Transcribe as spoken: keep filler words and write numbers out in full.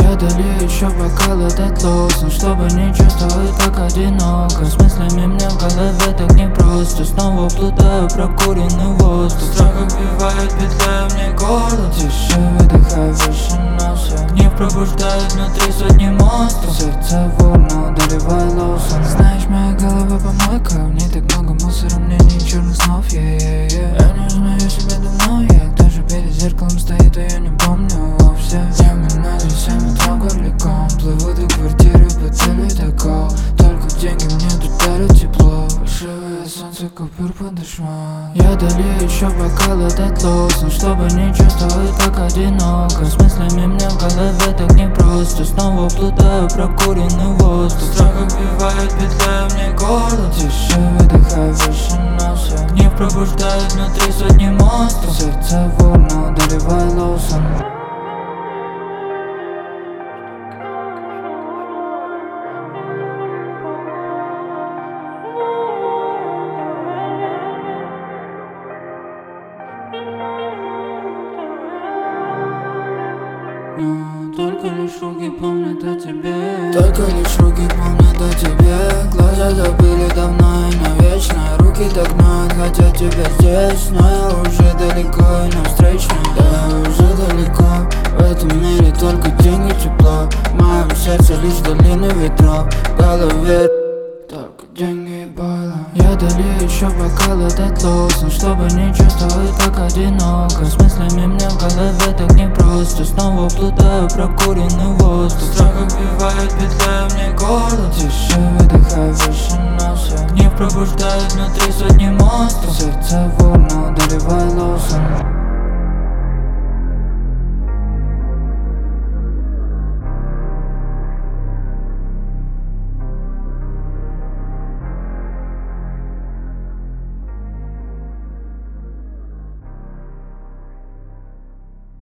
Я долью еще бокал этот лосн, чтобы не чувствовать так одиноко. С мыслями мне в голове так непросто. Снова плутаю прокуренный воздух. Страх убивает, петляя мне горло. Тише выдыхай выше носа. Гнев пробуждает внутри сотни монстров. Сердце вольно, доливай лоусон. Знаешь, моя голова помойка. В ней так много мусора, мне не черных снов. yeah, yeah, yeah. Я не узнаю себя давно. Я даже перед зеркалом стоит, а я не помню вовсе. Вспоминаю семь утра горликом. Плыву до квартиры по цели такого. Только деньги мне тут дарят тепло. Фальшивое солнце, купюр подошла. Я долью еще бокал этот лосн, чтобы не чувствовать так одиноко. С мыслями мне в голове так непросто. Снова плутаю прокуренный воздух. Страх убивает, петляя мне горло. Тише выдыхай выше носа. Гнев пробуждает внутри сотни монстров. Сердце вольно, доливай лоусон. Но только лишь руки помнят о тебе. Только лишь руки помнят о тебе. Глаза забыли давно и навечно. Руки так гнут, хотят тебя здесь. Но я уже далеко и навстречу. Да, я уже далеко. В этом мире только деньги, тепло. В моем сердце лишь долины ветров. В голове только деньги и бойло. Я долью еще бокал этот лосн, чтобы не чувствовать так одиноко. С мыслями мне в голове так непросто. Снова плутаю прокуренный воздух. Страх убивает, петляя мне горло. Тише выдыхай выше носа. Гнев пробуждает внутри сотни монстров. Сердце вольно, доливай лоусон.